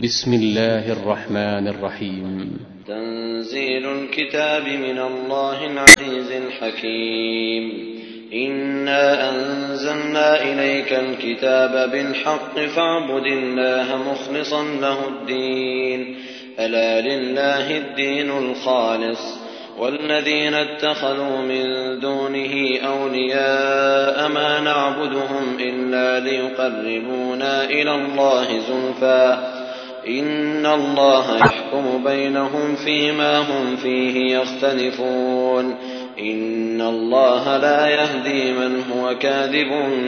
بسم الله الرحمن الرحيم. تنزيل الكتاب من الله العزيز الحكيم. إنا أنزلنا إليك الكتاب بالحق فاعبد الله مخلصا له الدين ألا لله الدين الخالص والذين اتخذوا من دونه أولياء ما نعبدهم إلا ليقربونا إلى الله زلفى إن الله يحكم بينهم فيما هم فيه يختلفون إن الله لا يهدي من هو كاذب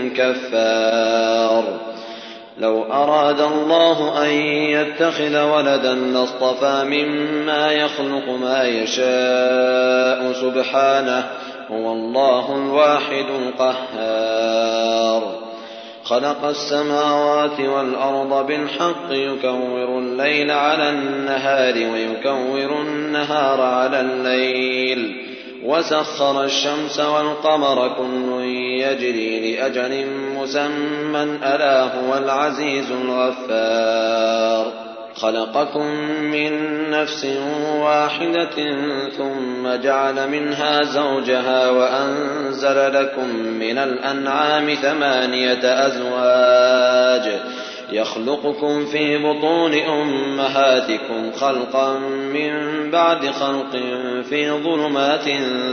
كفار. لو أراد الله أن يتخذ ولدا لاصطفى مما يخلق ما يشاء سبحانه هو الله الواحد القهار. خلق السماوات والأرض بالحق يكور الليل على النهار ويكور النهار على الليل وسخر الشمس والقمر كل يجري لأجل مسمى ألا هو العزيز الغفار. خلقكم من نفس واحدة ثم جعل منها زوجها وأنزل لكم من الأنعام 8 أزواج يخلقكم في بطون أمهاتكم خلقا من بعد خلق في ظلمات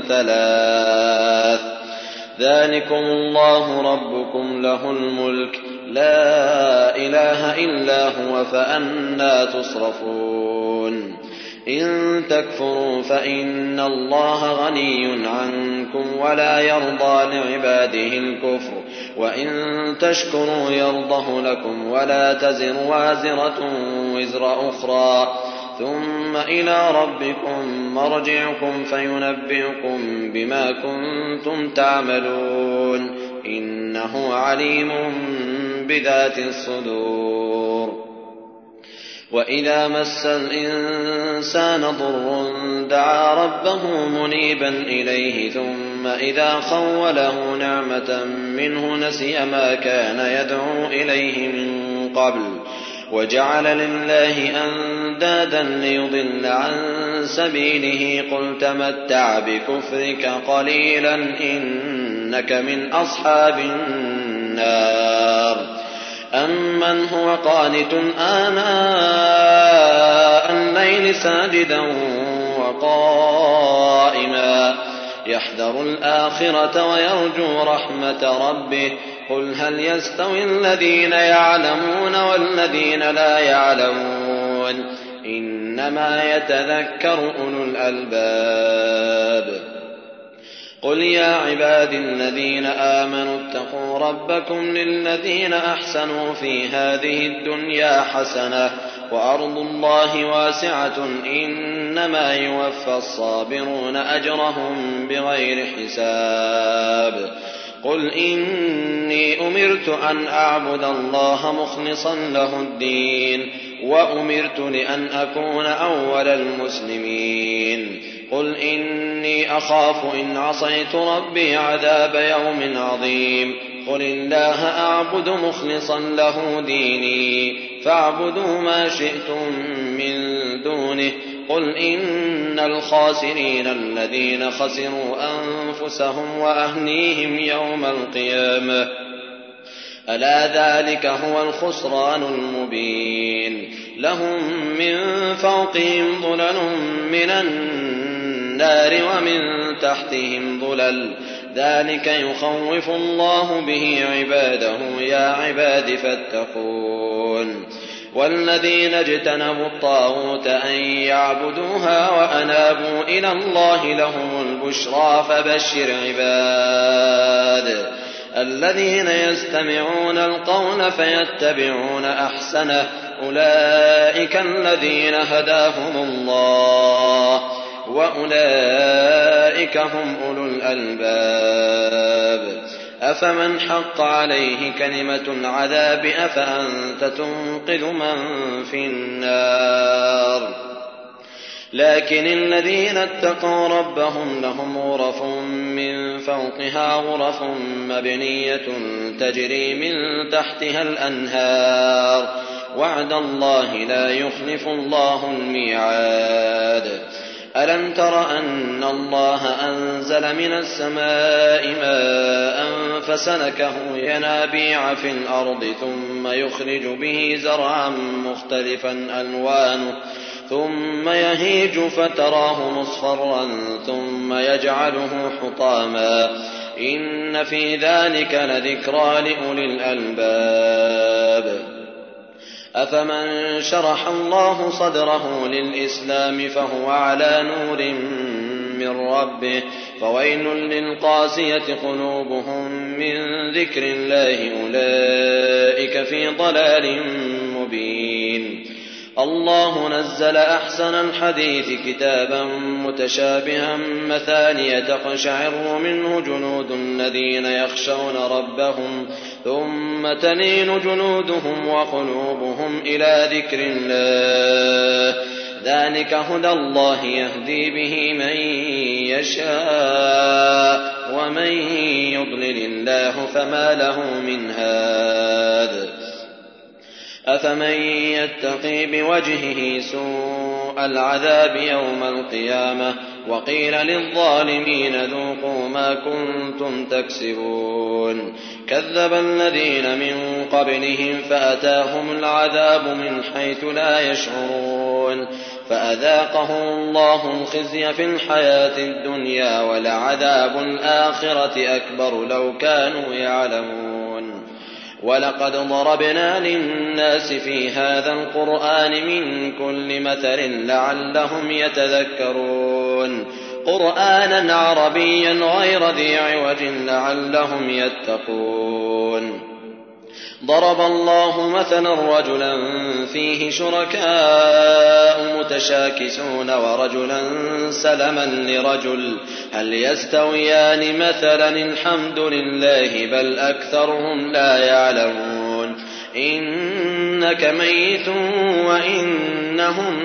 3 ذلكم الله ربكم له الملك لا إله إلا هو فأنى تصرفون. إن تكفروا فإن الله غني عنكم ولا يرضى لعباده الكفر وإن تشكروا يرضه لكم ولا تزر وازرة وزر أخرى ثم إلى ربكم مرجعكم فينبئكم بما كنتم تعملون إنه عليم بذات الصدور. وإذا مس الإنسان ضر دعا ربه منيبا إليه ثم إذا خوله نعمة منه نسي ما كان يدعو إليه من قبل وجعل لله أندادا ليضل عن سبيله قل تمتع بكفرك قليلا إنك من أصحاب النار. أمن هو قانت آناء الليل ساجدا وقائما يحذر الآخرة ويرجو رحمة ربه قل هل يستوي الذين يعلمون والذين لا يعلمون إنما يتذكر أولو الألباب. قل يا عبادي الذين آمنوا اتقوا ربكم للذين أحسنوا في هذه الدنيا حسنة وأرض الله واسعة إنما يوفى الصابرون أجرهم بغير حساب. قل إني أمرت أن أعبد الله مخلصا له الدين وأمرت لأن أكون أول المسلمين. قل إني أخاف إن عصيت ربي عذاب يوم عظيم. قل الله أعبد مخلصا له ديني فاعبدوا ما شئتم من دونه. قل إن الخاسرين الذين خسروا أنفسهم وأهليهم يوم القيامة ألا ذلك هو الخسران المبين. لهم من فوقهم ظلل من النار ومن تحتهم ظلل ذلك يخوف الله به عباده يا عباد فاتقون. والذين اجتنبوا الطاغوت أن يعبدوها وأنابوا إلى الله لهم البشرى فبشر عباد الذين يستمعون القول فيتبعون أحسنه أولئك الذين هداهم الله وأولئك هم أولو الألباب. أفمن حق عليه كلمة العذاب أفأنت تنقذ من في النار. لكن الذين اتقوا ربهم لهم غرف من فوقها غرف مبنية تجري من تحتها الأنهار وعد الله لا يخلف الله الميعاد. ألم تر أن الله أنزل من السماء ماء فسلكه ينابيع في الأرض ثم يخرج به زرعا مختلفا ألوانه ثم يهيج فتراه مصفرا ثم يجعله حطاما إن في ذلك لذكرى لأولي الألباب. أفمن شرح الله صدره للإسلام فهو على نور من ربه فويل للقاسية قلوبهم من ذكر الله أولئك في ضلال مبين. الله نزل أحسن الحديث كتابا متشابها مثانية تقشعر منه جلود الذين يخشون ربهم ثم تلين جلودهم وقلوبهم إلى ذكر الله ذلك هدى الله يهدي به من يشاء ومن يضلل الله فما له من هاد. أفمن يتقي بوجهه سوء العذاب يوم القيامة وقيل للظالمين ذوقوا ما كنتم تكسبون. كذب الذين من قبلهم فأتاهم العذاب من حيث لا يشعرون فأذاقهم الله الخزي في الحياة الدنيا ولعذاب الآخرة أكبر لو كانوا يعلمون. ولقد ضربنا للناس في هذا القرآن من كل مثل لعلهم يتذكرون قرآنا عربيا غير ذي عوج لعلهم يتقون. ضرب الله مثلا رجلا فيه شركاء متشاكسون ورجلا سلما لرجل هل يستويان مثلا الحمد لله بل أكثرهم لا يعلمون. إنك ميت وإنهم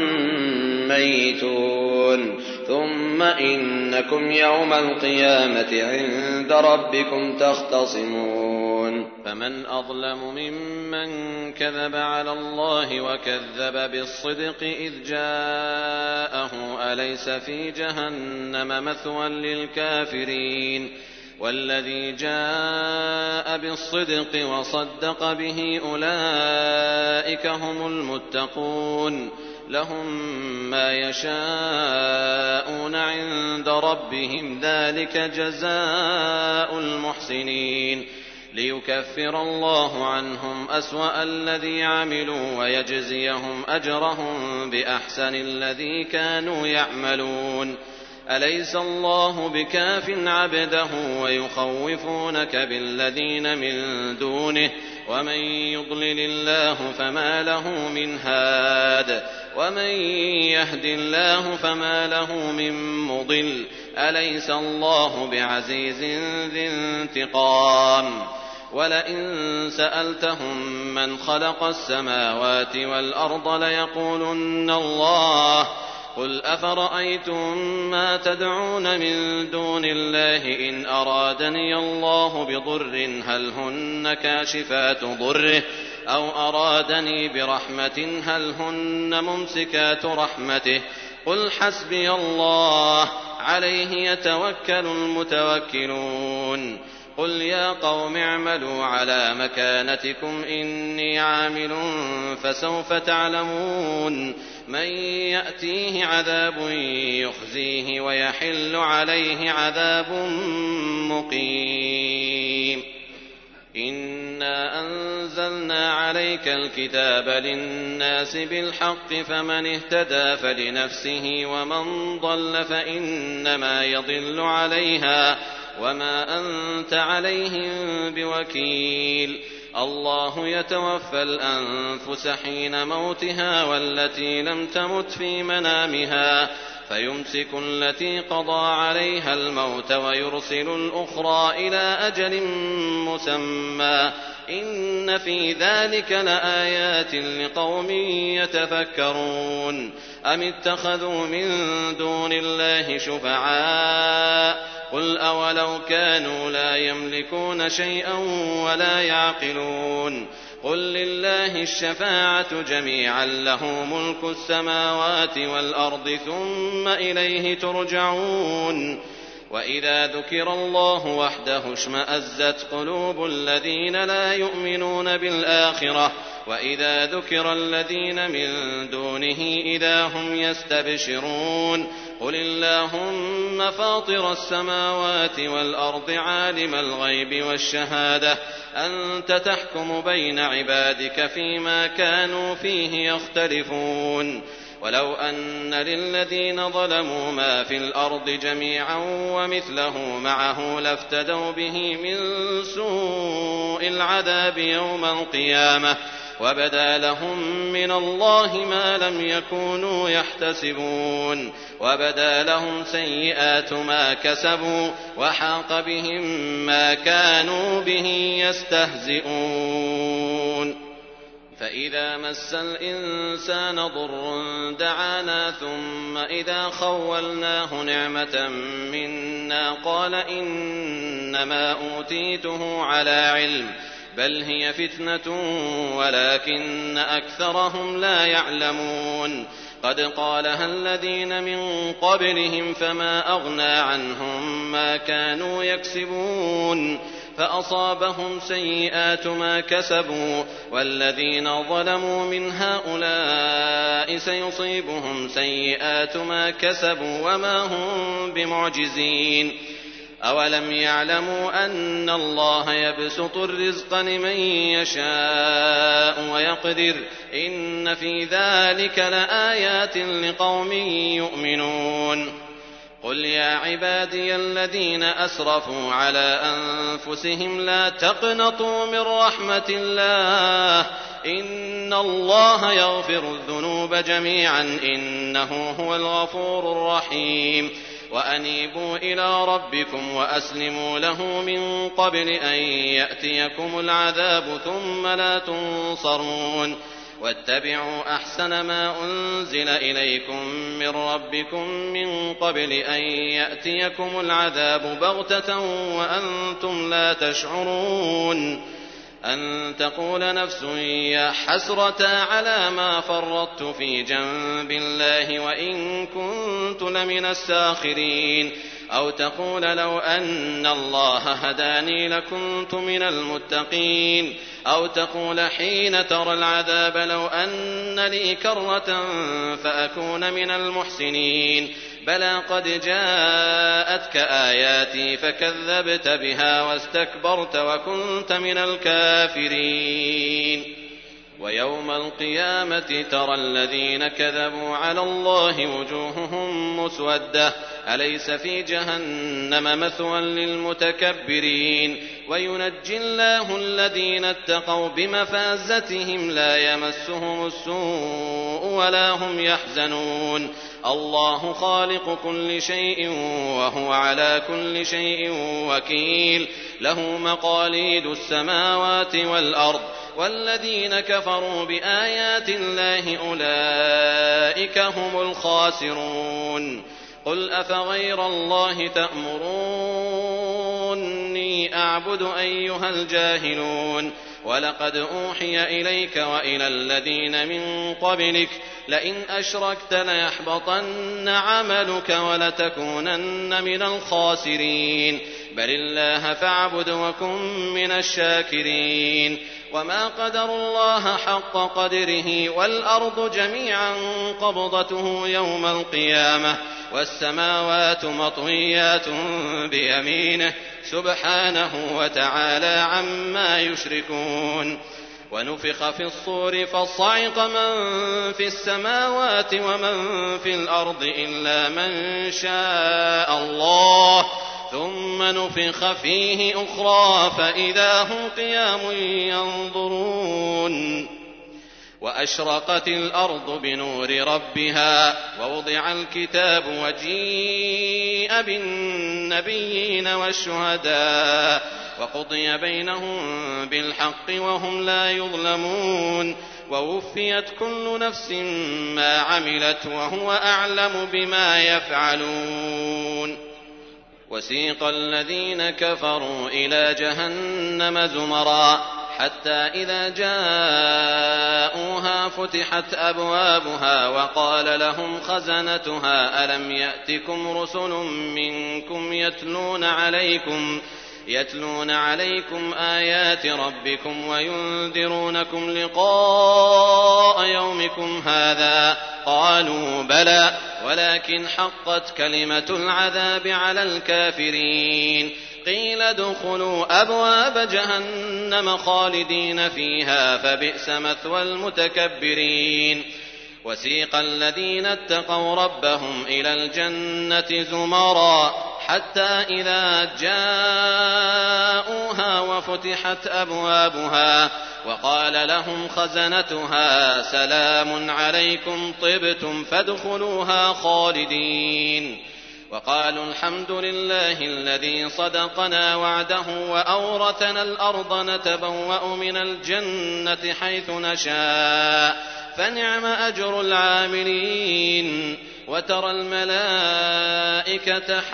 ميتون ثم إنكم يوم القيامة عند ربكم تختصمون. فمن أظلم ممن كذب على الله وكذب بالصدق إذ جاءه أليس في جهنم مثوى للكافرين والذي جاء بالصدق وصدق به أولئك هم المتقون لهم ما يشاءون عند ربهم ذلك جزاء المحسنين ليكفر الله عنهم أسوأ الذي عملوا ويجزيهم أجرهم بأحسن الذي كانوا يعملون. أليس الله بكاف عبده ويخوفونك بالذين من دونه ومن يضلل الله فما له من هاد ومن يهد الله فما له من مضل. أليس الله بعزيز ذي انتقام. ولئن سألتهم من خلق السماوات والأرض ليقولن الله قل أفرأيتم ما تدعون من دون الله إن أرادني الله بضر هل هن كاشفات ضره أو أرادني برحمة هل هن ممسكات رحمته قل حسبي الله عليه يتوكل المتوكلون. قل يا قوم اعملوا على مكانتكم إني عامل فسوف تعلمون من يأتيه عذاب يخزيه ويحل عليه عذاب مقيم. إنا أنزلنا عليك الكتاب للناس بالحق فمن اهتدى فلنفسه ومن ضل فإنما يضل عليها وما أنت عليهم بوكيل. الله يتوفى الأنفس حين موتها والتي لم تمت في منامها فيمسك التي قضى عليها الموت ويرسل الأخرى إلى أجل مسمى إن في ذلك لآيات لقوم يتفكرون. أم اتخذوا من دون الله شفعاء قل أولو كانوا لا يملكون شيئا ولا يعقلون قل لله الشفاعة جميعا له ملك السماوات والأرض ثم إليه ترجعون وإذا ذكر الله وحده اشمأزت قلوب الذين لا يؤمنون بالآخرة وإذا ذكر الذين من دونه إذا هم يستبشرون قل اللهم فاطر السماوات والأرض عالم الغيب والشهادة أنت تحكم بين عبادك فيما كانوا فيه يختلفون ولو أن للذين ظلموا ما في الأرض جميعا ومثله معه لافتدوا به من سوء العذاب يوم القيامة وبدا لهم من الله ما لم يكونوا يحتسبون وبدا لهم سيئات ما كسبوا وحاق بهم ما كانوا به يستهزئون فإذا مس الإنسان ضر دعانا ثم إذا خولناه نعمة منا قال إنما أوتيته على علم بل هي فتنة ولكن أكثرهم لا يعلمون قد قالها الذين من قبلهم فما أغنى عنهم ما كانوا يكسبون فأصابهم سيئات ما كسبوا والذين ظلموا من هؤلاء سيصيبهم سيئات ما كسبوا وما هم بمعجزين أولم يعلموا أن الله يبسط الرزق لمن يشاء ويقدر إن في ذلك لآيات لقوم يؤمنون قل يا عبادي الذين أسرفوا على أنفسهم لا تقنطوا من رحمة الله إن الله يغفر الذنوب جميعا إنه هو الغفور الرحيم وأنيبوا إلى ربكم وأسلموا له من قبل أن يأتيكم العذاب ثم لا تنصرون واتبعوا أحسن ما أنزل إليكم من ربكم من قبل أن يأتيكم العذاب بغتة وأنتم لا تشعرون أن تقول نفس يا حسرة على ما فرطت في جنب الله وإن كنت لمن الساخرين أو تقول لو أن الله هداني لكنت من المتقين أو تقول حين ترى العذاب لو أن لي كرة فأكون من المحسنين بلى قد جاءتك آياتي فكذبت بها واستكبرت وكنت من الكافرين ويوم القيامة ترى الذين كذبوا على الله وجوههم مسودة أليس في جهنم مثوى للمتكبرين وينجي الله الذين اتقوا بمفازتهم لا يمسهم السوء ولا هم يحزنون الله خالق كل شيء وهو على كل شيء وكيل له مقاليد السماوات والأرض والذين كفروا بآيات الله أولئك هم الخاسرون قل أفغير الله تأمروني أعبد أيها الجاهلون ولقد أوحي إليك وإلى الذين من قبلك لئن أشركت ليحبطن عملك ولتكونن من الخاسرين بل الله فاعبد وكن من الشاكرين وما قدر الله حق قدره والأرض جميعا قبضته يوم القيامة والسماوات مطويات بيمينه سبحانه وتعالى عما يشركون ونفخ في الصور فصعق من في السماوات ومن في الأرض إلا من شاء الله ثم نفخ فيه أخرى فإذا هم قيام ينظرون وأشرقت الأرض بنور ربها ووضع الكتاب وجيء بالنبيين والشهداء وقضي بينهم بالحق وهم لا يظلمون ووفيت كل نفس ما عملت وهو أعلم بما يفعلون وسيق الذين كفروا إلى جهنم زمرا حتى إذا جاءوها فتحت أبوابها وقال لهم خزنتها ألم يأتكم رسل منكم يتلون عليكم آيات ربكم وينذرونكم لقاء يومكم هذا قالوا بلى ولكن حقت كلمة العذاب على الكافرين قيل ادخلوا أبواب جهنم خالدين فيها فبئس مثوى المتكبرين وسيق الذين اتقوا ربهم إلى الجنة زمرا حتى إذا جاءوها وفتحت أبوابها وقال لهم خزنتها سلام عليكم طبتم فادخلوها خالدين وقالوا الحمد لله الذي صدقنا وعده وأورثنا الأرض نتبوأ من الجنة حيث نشاء فنعم أجر العاملين وترى الملائكة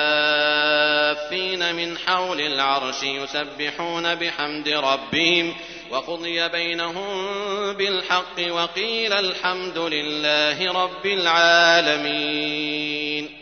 حافين من حول العرش يسبحون بحمد ربهم وقضي بينهم بالحق وقيل الحمد لله رب العالمين.